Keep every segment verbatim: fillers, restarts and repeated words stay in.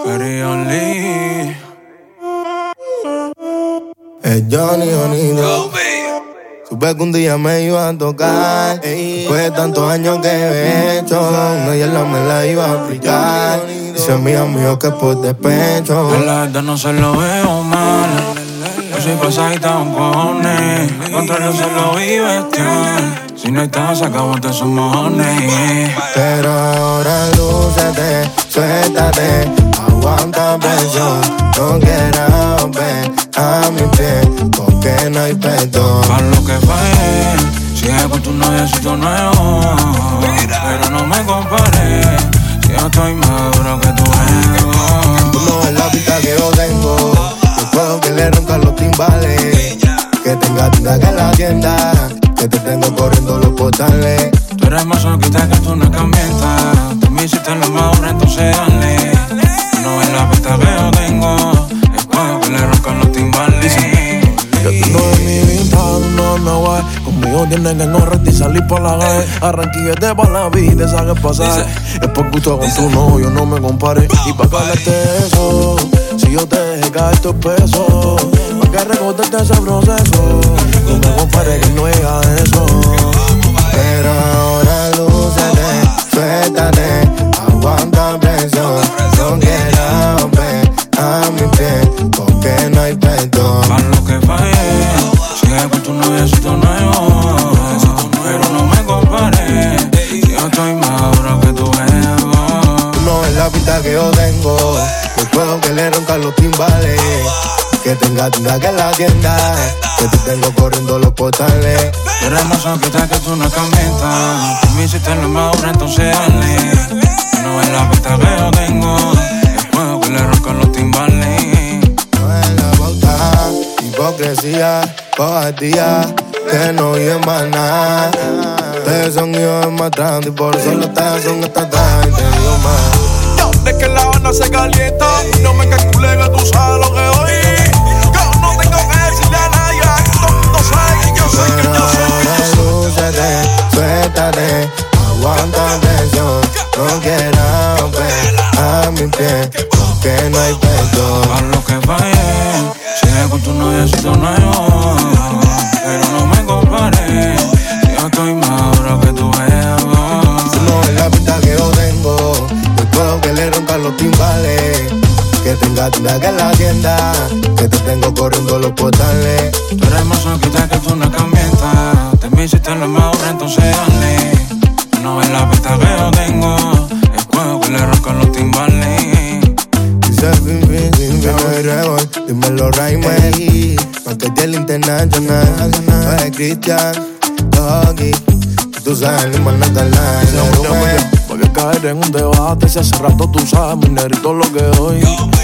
Lee. Es Johnny Bonito. Supe que un día me iba a tocar. Después de tantos años que he hecho, una la me la iba a aplicar. Dice mi amigo que por despecho. En la verdad no se lo veo mal. Yo soy pasadita un cojones. Contrario se lo vi bestial. Si no estás, acabaste sus mojones. Pero ahora lúcete, suéltate, aguanta presión. No quieras volver a mi pie, porque no hay perdón. Para lo que fue, sigue con tu noviecito nuevo. Pero no me compares, si yo estoy más duro que tu ego. Tú no ves la pista que yo tengo. Yo puedo que le roncan los timbales. Que tenga tienda que la tienda. Que te tengo corriendo los portales. Tú eres más solquita que tú no cambientas. Tú me hiciste lo mejor, entonces dale. Tú no ves la pista que yo tengo. Es cuando que le roncan los timbales. Yo tú no ves mi vida, no me voy. Conmigo tienes que correr y salir por la calle. Arranquillete pa' la vida, sabes pasar. Es por gusto con tu novio, no me compares. Y pa' calarte eso, si yo te dejé caer tus pesos, pa' que recordarte ese proceso. No me compares que no llega a eso. Pero ahora lúcete, suéltate, aguanta presión. No quieras volver a mi pie, porque no hay perdón. Para lo que fallé, sigue con tu noviecito nuevo. Pero no me compares, si yo estoy más duro que tu ego. Tú no ves la pista que yo tengo. El juego que le roncan los timbales. Que tenga tienda que la tienda. Que te tengo corriendo los portales. Tú eres más solquita que tú no cambientas. Tú me hiciste lo mejor, entonces dale. Tú no ves la pista que yo tengo. El juego que le roncan los timbales. No es la pauta, hipocresía, cobardía, que no viven más nada. Ustedes son hijos más grandes y por eso los tajas son estas tajas y te digo más. Yo, de que la Habana se calienta, no me calcule que tú sabes lo que hoy. Yo no tengo que decirle a nadie, no sabes que yo soy, que yo soy, que yo soy. Lúcete, suéltate, aguanta presión. No quieras volver a mi pie, porque no hay perdón. Para lo que fallé, sigue con tu noviecito nuevo. Pero no me compares, si yo estoy más duro que tu ego. Tú no ves la pista que yo tengo. El juego que le roncan los timbales. Que tenga tienda que la tienda. Que te tengo corriendo los portales. Tú eres más solquita que tú no cambientas. Te me hiciste lo mejor, entonces dale. Tú no ves la pista que yo tengo. El juego que le roncan los timbales. Dice fin, fin, fin, fin, no hay rebol. Dímelo, Raimel. Paquete el internacional. Soy Cristian, Doggy. Tú sabes, ni más nada la Porque caer en un debate, si hace rato tú sabes, mi negrito, lo que hoy.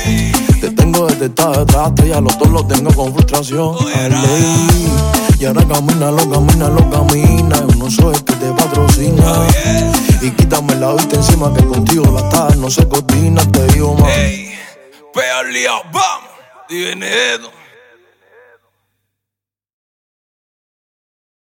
Te tengo desde esta detrás, ya los dos lo tengo con frustración. Ley. Y ahora camina, lo camina, lo camina. Yo no soy el que te patrocina. Y quítame la vista encima que contigo la tarde no se coordina, te digo más. Ey, Pearly, vamos, viene esto.